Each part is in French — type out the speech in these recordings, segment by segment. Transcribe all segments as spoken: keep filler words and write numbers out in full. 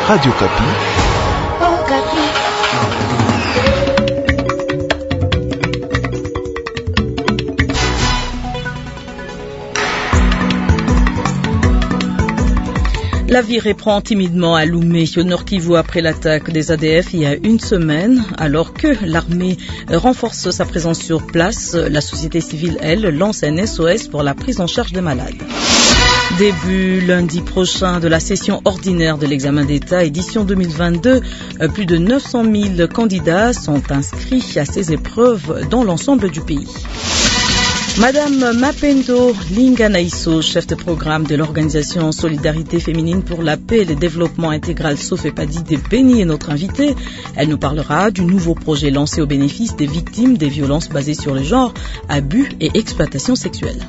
Radio Kapi. Oh, Kapi. La vie reprend timidement à Lomé, au Nord Kivu, après l'attaque des A D F il y a une semaine. Alors que l'armée renforce sa présence sur place, la société civile, elle, lance un S O S pour la prise en charge des malades. Début lundi prochain de la session ordinaire de l'examen d'État, édition deux mille vingt-deux, plus de neuf cent mille candidats sont inscrits à ces épreuves dans l'ensemble du pays. Madame Mapendo Linganaiso, chef de programme de l'organisation Solidarité féminine pour la paix et le développement intégral Sofepadi de Béni, est notre invitée. Elle nous parlera du nouveau projet lancé au bénéfice des victimes des violences basées sur le genre, abus et exploitation sexuelle.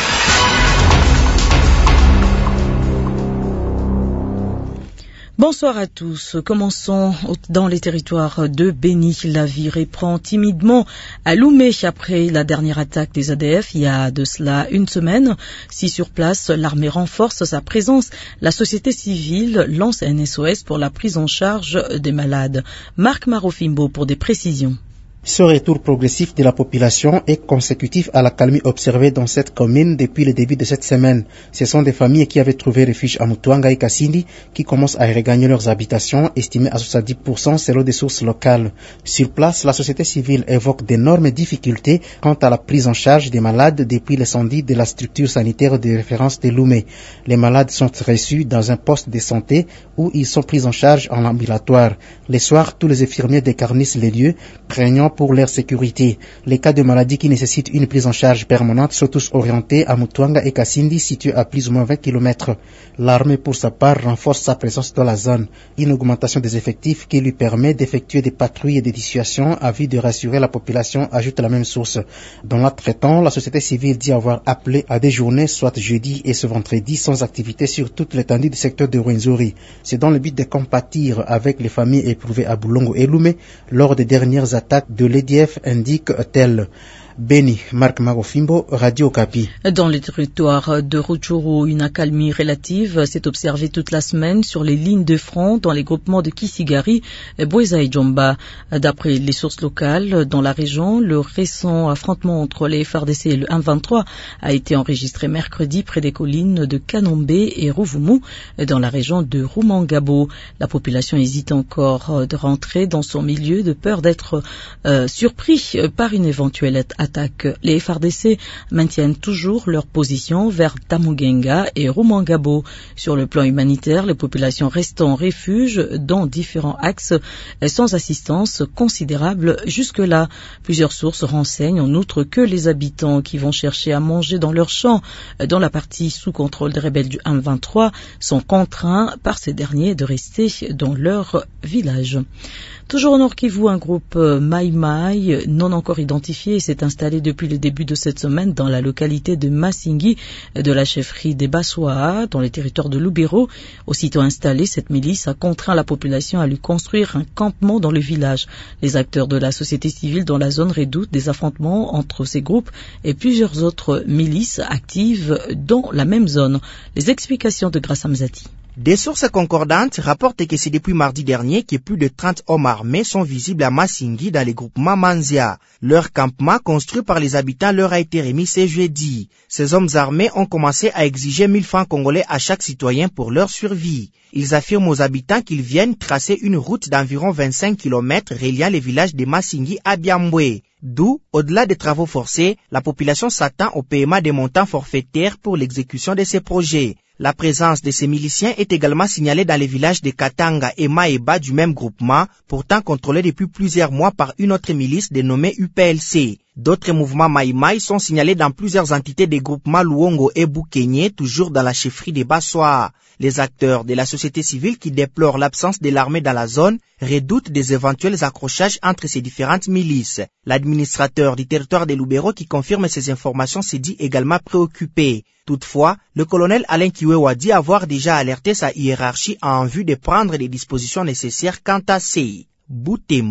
Bonsoir à tous. Commençons dans les territoires de Béni. La vie reprend timidement à Lomé après la dernière attaque des A D F il y a de cela une semaine. Si sur place, l'armée renforce sa présence, la société civile lance un S O S pour la prise en charge des malades. Marc Marofimbo pour des précisions. Ce retour progressif de la population est consécutif à l'accalmie observée dans cette commune depuis le début de cette semaine. Ce sont des familles qui avaient trouvé refuge à Mutuanga et Kasindi qui commencent à regagner leurs habitations, estimées à soixante-dix pour cent selon des sources locales. Sur place, la société civile évoque d'énormes difficultés quant à la prise en charge des malades depuis l'incendie de la structure sanitaire de référence de Lomé. Les malades sont reçus dans un poste de santé où ils sont pris en charge en ambulatoire. Les soirs, tous les infirmiers décarnissent les lieux, craignant pour leur sécurité. Les cas de maladies qui nécessitent une prise en charge permanente sont tous orientés à Mutuanga et Kasindi, situés à plus ou moins vingt kilomètres. L'armée, pour sa part, renforce sa présence dans la zone. Une augmentation des effectifs qui lui permet d'effectuer des patrouilles et des dissuasions à vue de rassurer la population, ajoute la même source. Dans l'entretemps, la société civile dit avoir appelé à des journées, soit jeudi et ce vendredi, sans activité sur toute l'étendue du secteur de Rwenzori. C'est dans le but de compatir avec les familles éprouvées à Boulongo et Lomé lors des dernières attaques de l'E D F, indique-t-elle. Béni, Marc Marofimbo, Radio Kapi. Dans les territoires de Rutshuru, une accalmie relative s'est observée toute la semaine sur les lignes de front dans les groupements de Kisigari, Bweza et Djomba. D'après les sources locales, dans la région, le récent affrontement entre les F A R D C et le M vingt-trois a été enregistré mercredi près des collines de Kanombe et Rouvumu, dans la région de Rumangabo. La population hésite encore de rentrer dans son milieu de peur d'être euh, surpris par une éventuelle attaque. Les F A R D C maintiennent toujours leur position vers Tamugenga et Rumangabo. Sur le plan humanitaire, les populations restent en refuge dans différents axes sans assistance considérable jusque-là. Plusieurs sources renseignent en outre que les habitants qui vont chercher à manger dans leurs champs dans la partie sous contrôle des rebelles du M vingt-trois sont contraints par ces derniers de rester dans leur village. Toujours au Nord Kivu, un groupe Mai Mai, non encore identifié, s'est installé depuis le début de cette semaine dans la localité de Masingi, de la chefferie des Bassoa, dans les territoires de Lubero. Aussitôt installée, cette milice a contraint la population à lui construire un campement dans le village. Les acteurs de la société civile dans la zone redoutent des affrontements entre ces groupes et plusieurs autres milices actives dans la même zone. Les explications de Grâce Amzati. Des sources concordantes rapportent que c'est depuis mardi dernier que plus de trente hommes armés sont visibles à Masingi dans les groupements Manzia. Leur campement construit par les habitants leur a été remis ce jeudi. Ces hommes armés ont commencé à exiger mille francs congolais à chaque citoyen pour leur survie. Ils affirment aux habitants qu'ils viennent tracer une route d'environ vingt-cinq kilomètres reliant les villages de Masingi à Biambwe. D'où, au-delà des travaux forcés, la population s'attend au paiement des montants forfaitaires pour l'exécution de ces projets. La présence de ces miliciens est également signalée dans les villages de Katanga et Maeba du même groupement, pourtant contrôlés depuis plusieurs mois par une autre milice dénommée U P L C. D'autres mouvements Maïmaï sont signalés dans plusieurs entités des groupements Luongo et Boukenye, toujours dans la chefferie des Bassoa. Les acteurs de la société civile qui déplorent l'absence de l'armée dans la zone redoutent des éventuels accrochages entre ces différentes milices. L'administrateur du territoire de Lubero qui confirme ces informations s'est dit également préoccupé. Toutefois, le colonel Alain Kiwewa dit avoir déjà alerté sa hiérarchie en vue de prendre les dispositions nécessaires quant à ces. Boutembo,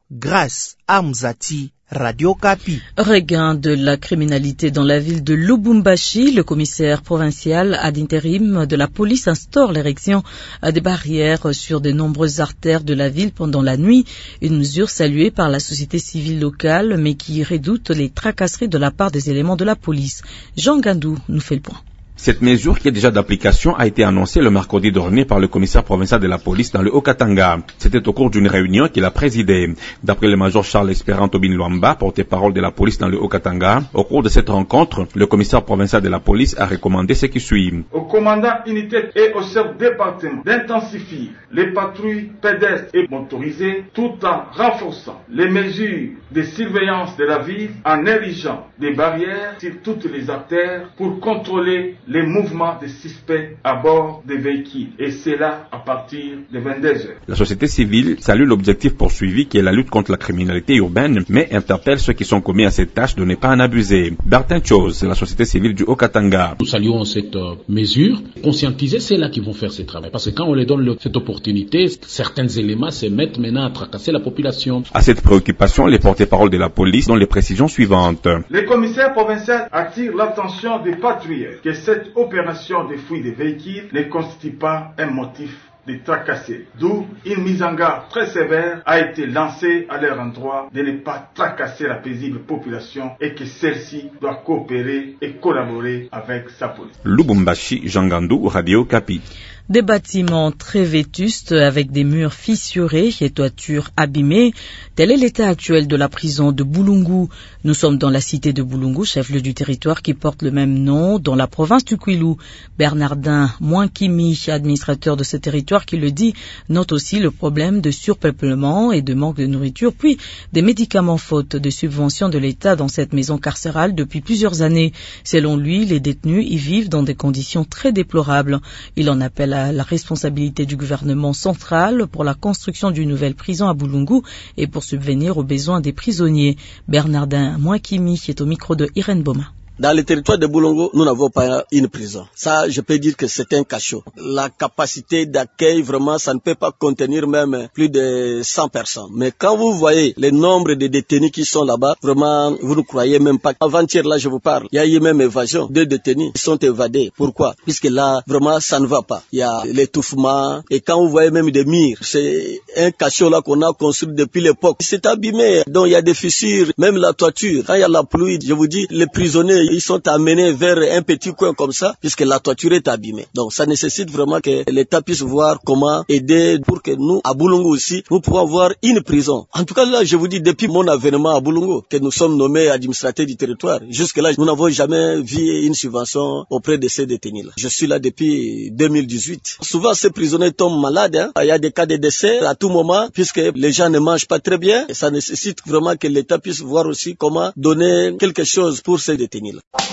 Grâce à Mzati, Radio Kapi. Regain de la criminalité dans la ville de Lubumbashi, le commissaire provincial ad intérim de la police instaure l'érection des barrières sur de nombreuses artères de la ville pendant la nuit, une mesure saluée par la société civile locale mais qui redoute les tracasseries de la part des éléments de la police. Jean Gandou nous fait le point. Cette mesure, qui est déjà d'application, a été annoncée le mercredi dernier par le commissaire provincial de la police dans le Haut-Katanga. C'était au cours d'une réunion qu'il a présidée. D'après le major Charles Espérant Tobin Luamba, porte-parole de la police dans le Haut-Katanga, au cours de cette rencontre, le commissaire provincial de la police a recommandé ce qui suit. Au commandant unité et au chef département d'intensifier les patrouilles pédestres et motorisées tout en renforçant les mesures de surveillance de la ville en érigeant des barrières sur toutes les artères pour contrôler les mouvements des suspects à bord des véhicules, et cela à partir de vingt-deux heures. La société civile salue l'objectif poursuivi qui est la lutte contre la criminalité urbaine, mais interpelle ceux qui sont commis à cette tâche de ne pas en abuser. Bertin Chose, la société civile du Haut-Katanga. Nous saluons cette euh, mesure. Conscientiser, c'est là qui vont faire ce travail. Parce que quand on les donne le, cette opportunité, certains éléments se mettent maintenant à tracasser la population. À cette préoccupation, les porte-paroles de la police donnent les précisions suivantes. Le commissaire provincial attire l'attention des patrouilleurs que cette opération de fouille des véhicules ne constitue pas un motif de tracasser. D'où une mise en garde très sévère a été lancée à leur endroit de ne pas tracasser la paisible population et que celle-ci doit coopérer et collaborer avec sa police. Lubumbashi, Jean Gandou, Radio Kapi. Des bâtiments très vétustes avec des murs fissurés et toitures abîmées. Tel est l'état actuel de la prison de Boulungu. Nous sommes dans la cité de Boulungu, chef-lieu du territoire qui porte le même nom dans la province du Kwilu. Bernardin Mouankimi, administrateur de ce territoire qui le dit, note aussi le problème de surpeuplement et de manque de nourriture, puis des médicaments faute de subventions de l'État dans cette maison carcérale depuis plusieurs années. Selon lui, les détenus y vivent dans des conditions très déplorables. Il en appelle à la responsabilité du gouvernement central pour la construction d'une nouvelle prison à Boulungu et pour subvenir aux besoins des prisonniers. Bernardin Mouakimi est au micro de Irène Boma. Dans le territoire de Boulungu, nous n'avons pas une prison. Ça, je peux dire que c'est un cachot. La capacité d'accueil, vraiment, ça ne peut pas contenir même plus de cent personnes. Mais quand vous voyez le nombre de détenus qui sont là-bas, vraiment, vous ne croyez même pas. Avant-hier, là, je vous parle, il y a eu même évasion. Deux détenus sont évadés. Pourquoi? Puisque là, vraiment, ça ne va pas. Il y a l'étouffement. Et quand vous voyez même des murs, c'est un cachot là qu'on a construit depuis l'époque. C'est abîmé. Donc, il y a des fissures, même la toiture. Quand il y a la pluie, je vous dis, les prisonniers, ils sont amenés vers un petit coin comme ça, puisque la toiture est abîmée. Donc ça nécessite vraiment que l'État puisse voir comment aider pour que nous, à Boulungu aussi, nous pouvons avoir une prison. En tout cas là, je vous dis, depuis mon avènement à Boulungu, que nous sommes nommés administrateurs du territoire, jusque-là, nous n'avons jamais vu une subvention auprès de ces détenus-là. Je suis là depuis deux mille dix-huit. Souvent, ces prisonniers tombent malades. Hein. Il y a des cas de décès à tout moment, puisque les gens ne mangent pas très bien. Et ça nécessite vraiment que l'État puisse voir aussi comment donner quelque chose pour ces détenus-là.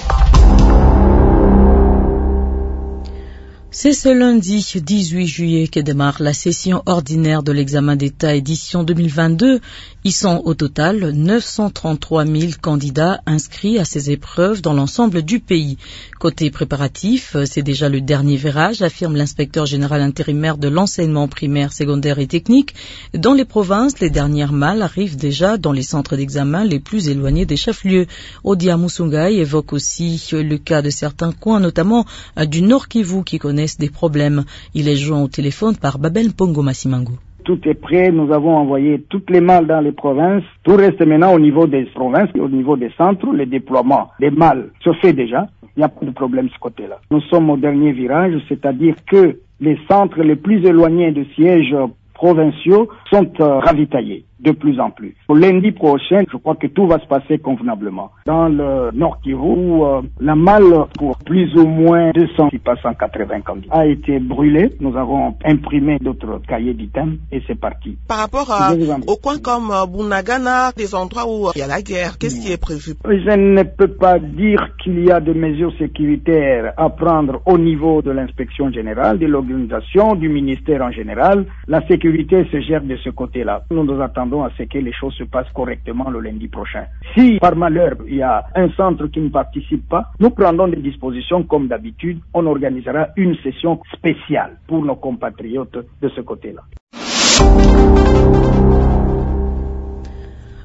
C'est ce lundi dix-huit juillet que démarre la session ordinaire de l'examen d'État édition deux mille vingt-deux. Ils sont au total neuf cent trente-trois mille candidats inscrits à ces épreuves dans l'ensemble du pays. Côté préparatif, c'est déjà le dernier virage, affirme l'inspecteur général intérimaire de l'enseignement primaire, secondaire et technique. Dans les provinces, les dernières malles arrivent déjà dans les centres d'examen les plus éloignés des chefs-lieux. Odia Musungai évoque aussi le cas de certains coins, notamment du Nord Kivu, qui connaissent des problèmes. Il est joint au téléphone par Babel Pongo Massimango. Tout est prêt, nous avons envoyé toutes les malles dans les provinces. Tout reste maintenant au niveau des provinces, au niveau des centres. Le déploiement des malles se fait déjà. Il n'y a pas de problème de ce côté-là. Nous sommes au dernier virage, c'est-à-dire que les centres les plus éloignés de sièges provinciaux sont euh, ravitaillés de plus en plus. Pour lundi prochain, je crois que tout va se passer convenablement. Dans le Nord Kivu, où euh, la malle pour plus ou moins deux cents, pas cent quatre-vingts candidats, a été brûlée. Nous avons imprimé d'autres cahiers d'items et c'est parti. Par rapport à, au coin comme euh, Bunagana, des endroits où il euh, y a la guerre, qu'est-ce qui est prévu? Je ne peux pas dire qu'il y a des mesures sécuritaires à prendre au niveau de l'inspection générale, de l'organisation, du ministère en général. La sécurité se gère de ce côté-là. Nous nous attendons à ce que les choses se passent correctement le lundi prochain. Si par malheur il y a un centre qui ne participe pas, nous prendrons des dispositions comme d'habitude. On organisera une session spéciale pour nos compatriotes de ce côté-là.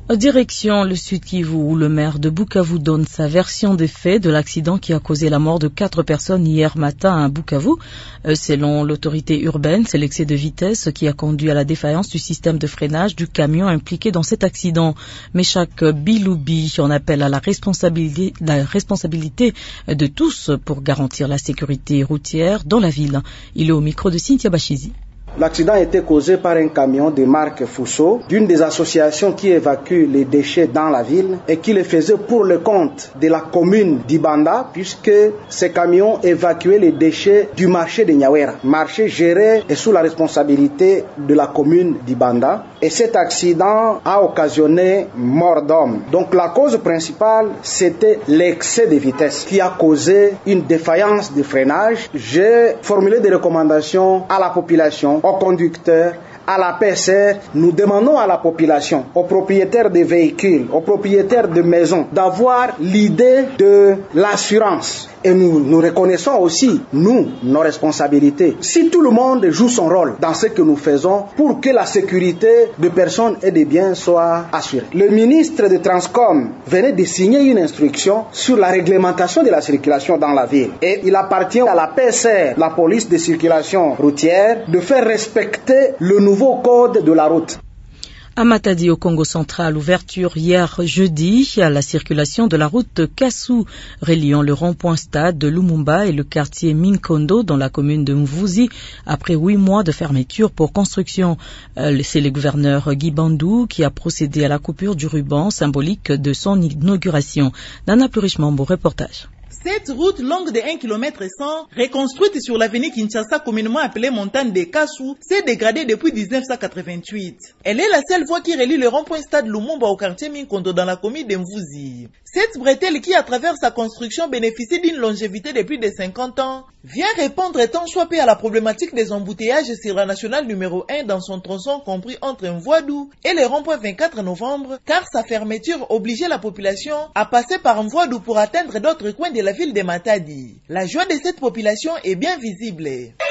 Direction le Sud Kivu, où le maire de Bukavu donne sa version des faits de l'accident qui a causé la mort de quatre personnes hier matin à Bukavu. Selon l'autorité urbaine, c'est l'excès de vitesse qui a conduit à la défaillance du système de freinage du camion impliqué dans cet accident. Mais chaque Biloubi en appelle à la responsabilité, la responsabilité de tous pour garantir la sécurité routière dans la ville. Il est au micro de Cynthia Bachizi. L'accident a été causé par un camion de marque Fuso, d'une des associations qui évacue les déchets dans la ville et qui le faisait pour le compte de la commune d'Ibanda, puisque ces camions évacuaient les déchets du marché de Nyawera, marché géré et sous la responsabilité de la commune d'Ibanda. Et cet accident a occasionné mort d'homme. Donc la cause principale, c'était l'excès de vitesse qui a causé une défaillance de freinage. J'ai formulé des recommandations à la population, aux conducteurs, à la P S R. Nous demandons à la population, aux propriétaires de véhicules, aux propriétaires de maisons, d'avoir l'idée de l'assurance. Et nous, nous reconnaissons aussi, nous, nos responsabilités. Si tout le monde joue son rôle dans ce que nous faisons pour que la sécurité des personnes et des biens soit assurée. Le ministre de Transcom venait de signer une instruction sur la réglementation de la circulation dans la ville. Et il appartient à la P S R, la police de circulation routière, de faire respecter le nouveau code de la route. À Matadi, au Congo central, ouverture hier jeudi à la circulation de la route Kassou, reliant le rond-point stade de Lumumba et le quartier Minkondo dans la commune de Mvuzi, après huit mois de fermeture pour construction. C'est le gouverneur Guy Bandou qui a procédé à la coupure du ruban symbolique de son inauguration. Nana Plurichmambo, reportage. Cette route longue de un kilomètre cent, reconstruite sur l'avenue Kinshasa communément appelée montagne de Kassou, s'est dégradée depuis mille neuf cent quatre-vingt-huit. Elle est la seule voie qui relie le rond-point stade Lumumba au quartier Minkondo dans la commune de Mvuzi. Cette bretelle qui, à travers sa construction, bénéficie d'une longévité de plus de cinquante ans, vient répondre tant soit peu à la problématique des embouteillages sur la nationale numéro un dans son tronçon compris entre Mvoadou et le rond-point vingt-quatre novembre, car sa fermeture obligeait la population à passer par Mvoadou pour atteindre d'autres coins de la ville de Matadi. La joie de cette population est bien visible.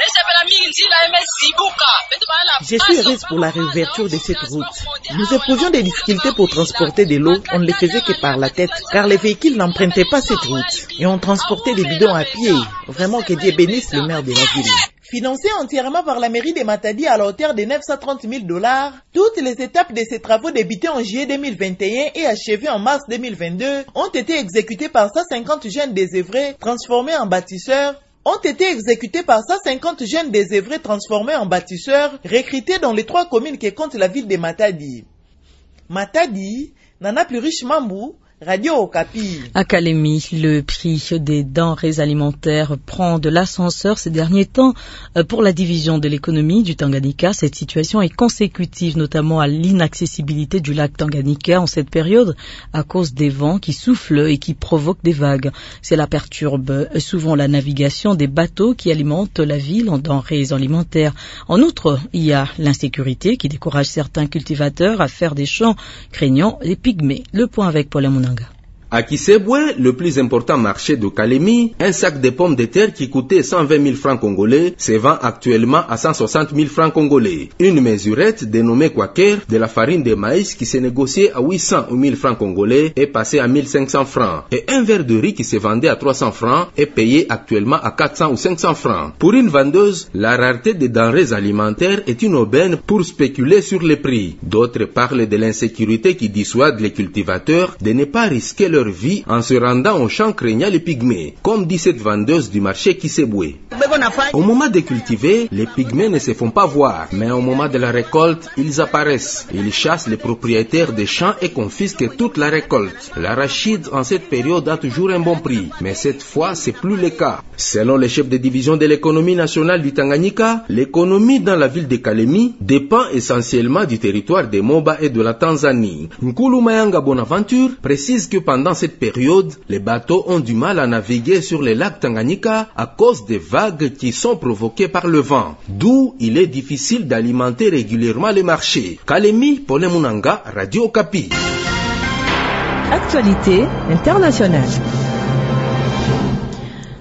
Je suis heureuse pour la réouverture de cette route. Nous éprouvions des difficultés pour transporter de l'eau, on ne le faisait que par la tête, car les véhicules n'empruntaient pas cette route. Et on transportait des bidons à pied. Vraiment que Dieu bénisse le maire de la ville. Financé entièrement par la mairie de Matadi à la hauteur de neuf cent trente mille dollars, toutes les étapes de ces travaux débutés en juillet deux mille vingt et un et achevés en mars deux mille vingt-deux ont été exécutés par cent cinquante jeunes désœuvrés transformés en bâtisseurs ont été exécutés par cent cinquante jeunes désœuvrés transformés en bâtisseurs recrutés dans les trois communes qui comptent la ville de Matadi. Matadi, Nana Plurichmambo, Radio Okapi. À Kalemi, le prix des denrées alimentaires prend de l'ascenseur ces derniers temps pour la division de l'économie du Tanganyika. Cette situation est consécutive notamment à l'inaccessibilité du lac Tanganyika en cette période à cause des vents qui soufflent et qui provoquent des vagues. Cela perturbe souvent la navigation des bateaux qui alimentent la ville en denrées alimentaires. En outre, il y a l'insécurité qui décourage certains cultivateurs à faire des champs, craignant les pygmées. Le point avec Paul Amounanga. À Kisebwe, le plus important marché de Kalemi, un sac de pommes de terre qui coûtait cent vingt mille francs congolais se vend actuellement à cent soixante mille francs congolais. Une mesurette dénommée Quaker de la farine de maïs qui se négociait à huit cents ou mille francs congolais est passée à mille cinq cents francs. Et un verre de riz qui se vendait à trois cents francs est payé actuellement à quatre cents ou cinq cents francs. Pour une vendeuse, la rareté des denrées alimentaires est une aubaine pour spéculer sur les prix. D'autres parlent de l'insécurité qui dissuade les cultivateurs de ne pas risquer leur vie en se rendant au champ craignant les pygmées, comme dit cette vendeuse du marché Kisebwe. Au moment de cultiver, les pygmées ne se font pas voir, mais au moment de la récolte, ils apparaissent. Ils chassent les propriétaires des champs et confisquent toute la récolte. L'arachide en cette période a toujours un bon prix, mais cette fois, c'est plus le cas. Selon les chefs de division de l'économie nationale du Tanganyika, l'économie dans la ville de Kalemi dépend essentiellement du territoire des Moba et de la Tanzanie. Nkulu Mayanga Bonaventure précise que pendant cette période, les bateaux ont du mal à naviguer sur les lacs Tanganyika à cause des vagues qui sont provoquées par le vent. D'où il est difficile d'alimenter régulièrement les marchés. Kalemi, Paul Munanga, Radio Okapi. Actualité internationale.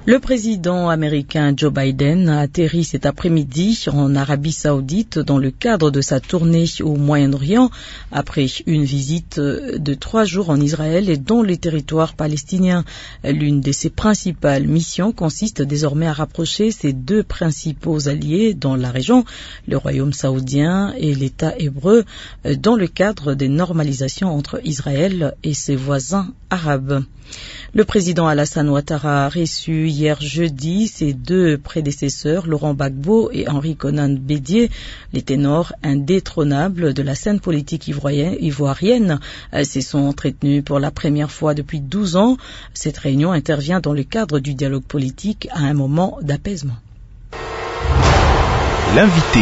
Le président américain Joe Biden a atterri cet après-midi en Arabie Saoudite dans le cadre de sa tournée au Moyen-Orient après une visite de trois jours en Israël et dans les territoires palestiniens. L'une de ses principales missions consiste désormais à rapprocher ses deux principaux alliés dans la région, le Royaume saoudien et l'État hébreu, dans le cadre des normalisations entre Israël et ses voisins arabes. Le président Alassane Ouattara a reçu hier jeudi ses deux prédécesseurs, Laurent Gbagbo et Henri Konan Bédié, les ténors indétrônables de la scène politique ivoirienne. Se sont entretenus pour la première fois depuis douze ans. Cette réunion intervient dans le cadre du dialogue politique à un moment d'apaisement. L'invité.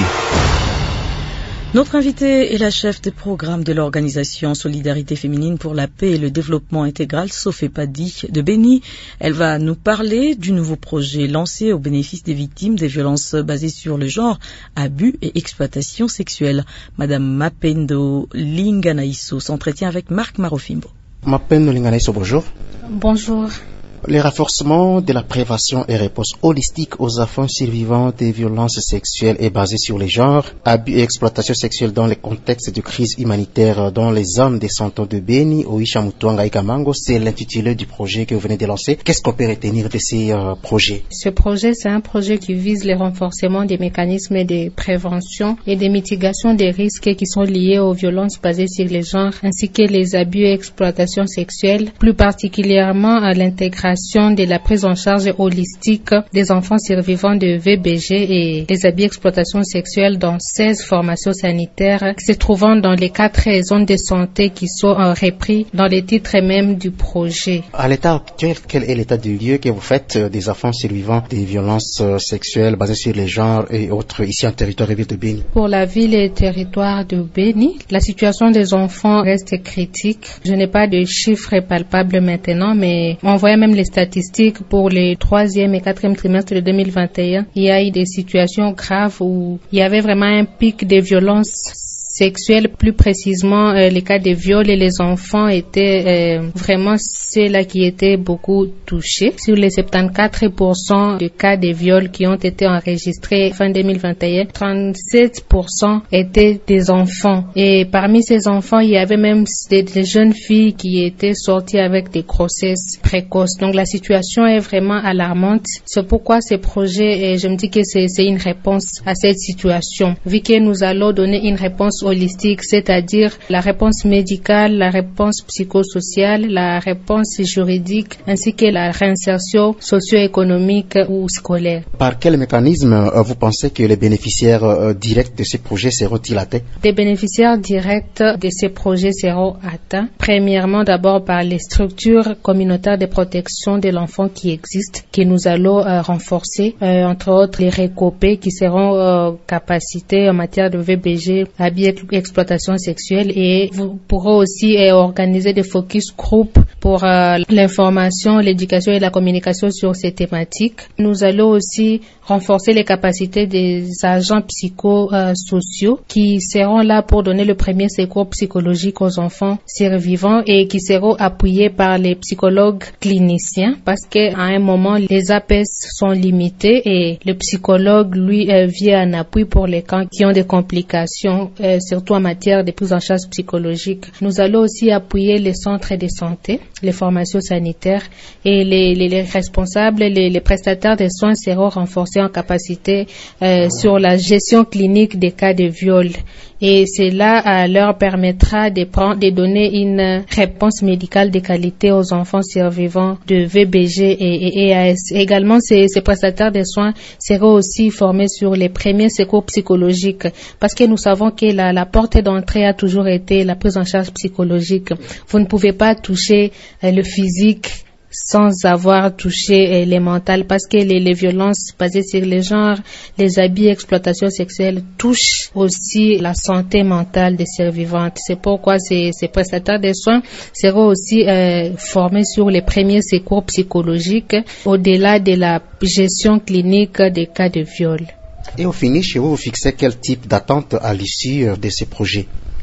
Notre invitée est la chef des programmes de l'organisation Solidarité féminine pour la paix et le développement intégral, Sofé Padi de Béni. Elle va nous parler du nouveau projet lancé au bénéfice des victimes des violences basées sur le genre, abus et exploitation sexuelle. Madame Mapendo Linganaïso s'entretient avec Marc Marofimbo. Mapendo Linganaïso, bonjour. Bonjour. Les renforcements de la prévention et réponse holistique aux enfants survivants des violences sexuelles est basé sur les genres, abus et exploitation sexuelle dans les contextes de crise humanitaire dans les zones des cantons de Béni, Oicha, Mutuanga et Kamango. C'est l'intitulé du projet que vous venez de lancer. Qu'est-ce qu'on peut retenir de ces euh, projets? Ce projet, c'est un projet qui vise le renforcement des mécanismes de prévention et de mitigation des risques qui sont liés aux violences basées sur les genres, ainsi que les abus et exploitation sexuelle, plus particulièrement à l'intégration de la prise en charge holistique des enfants survivants de V B G et des abus d'exploitation sexuelle dans seize formations sanitaires se trouvant dans les quatre zones de santé qui sont repris dans les titres même du projet. À l'état actuel, quel est l'état du lieu que vous faites des enfants survivants des violences sexuelles basées sur les genres et autres ici en territoire et ville de Béni? Pour la ville et territoire de Béni, la situation des enfants reste critique. Je n'ai pas de chiffres palpables maintenant, mais on voit même les statistiques pour les troisième et quatrième trimestres de deux mille vingt et un. Il y a eu des situations graves où il y avait vraiment un pic de violence sexuelle, plus précisément euh, les cas de viol, et les enfants étaient euh, vraiment ceux-là qui étaient beaucoup touchés. Sur les soixante-quatorze pour cent de cas de viol qui ont été enregistrés fin deux mille vingt et un, trente-sept pour cent étaient des enfants. Et parmi ces enfants, il y avait même des, des jeunes filles qui étaient sorties avec des grossesses précoces. Donc la situation est vraiment alarmante. C'est pourquoi ce projet, je me dis que c'est, c'est une réponse à cette situation. Vu que nous allons donner une réponse holistique, c'est-à-dire la réponse médicale, la réponse psychosociale, la réponse juridique, ainsi que la réinsertion socio-économique ou scolaire. Par quel mécanisme vous pensez que les bénéficiaires directs de ces projets seront-ils atteints? Les bénéficiaires directs de ces projets seront atteints, premièrement d'abord par les structures communautaires de protection de l'enfant qui existent, que nous allons euh, renforcer, euh, entre autres les récopés qui seront euh, capacités en matière de V B G, habits exploitation sexuelle, et vous pourrez aussi euh, organiser des focus group pour euh, l'information, l'éducation et la communication sur ces thématiques. Nous allons aussi renforcer les capacités des agents psychosociaux euh, qui seront là pour donner le premier secours psychologique aux enfants survivants et qui seront appuyés par les psychologues cliniciens, parce qu'à un moment les A P S sont limités et le psychologue lui euh, vient en appui pour les cas qui ont des complications, euh, surtout en matière de prise en charge psychologique. Nous allons aussi appuyer les centres de santé, les formations sanitaires, et les, les, les responsables, les, les prestataires de soins seront renforcés en capacité euh, sur la gestion clinique des cas de viol. Et cela euh, leur permettra de, prendre, de donner une réponse médicale de qualité aux enfants survivants de V B G et, et E A S. Également, ces, ces prestataires de soins seront aussi formés sur les premiers secours psychologiques, parce que nous savons que la, la porte d'entrée a toujours été la prise en charge psychologique. Vous ne pouvez pas toucher euh, le physique sans avoir touché les mentales, parce que les, les violences basées sur les genres, les abus, exploitation sexuelle touchent aussi la santé mentale des survivantes. C'est pourquoi ces, ces prestataires de soins seront aussi euh, formés sur les premiers secours psychologiques, au-delà de la gestion clinique des cas de viol. Et au finish, vous vous fixez quel type d'attente à l'issue de ces projets?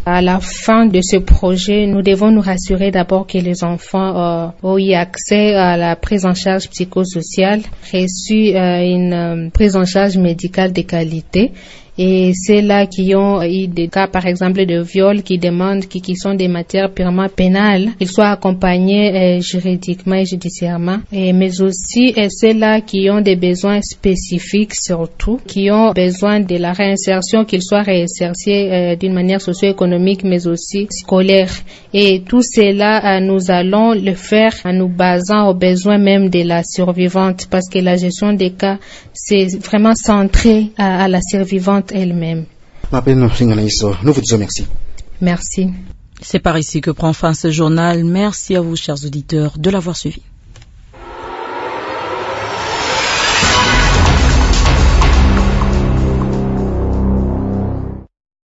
À la fin de ce projet, nous devons nous rassurer d'abord que les enfants euh, ont eu accès à la prise en charge psychosociale, reçu euh, une euh, prise en charge médicale de qualité. Et c'est là qui ont eu des cas, par exemple, de viol qui demandent, qui, qui sont des matières purement pénales, qu'ils soient accompagnés euh, juridiquement et judiciairement. Et, mais aussi, et c'est là qui ont des besoins spécifiques surtout, qui ont besoin de la réinsertion, qu'ils soient réinsertés euh, d'une manière socio-économique, mais aussi scolaire. Et tout cela, euh, nous allons le faire en nous basant aux besoins même de la survivante, parce que la gestion des cas, c'est vraiment centré à, à la survivante elle-même. Nous vous disons merci. Merci. C'est par ici que prend fin ce journal. Merci à vous, chers auditeurs, de l'avoir suivi.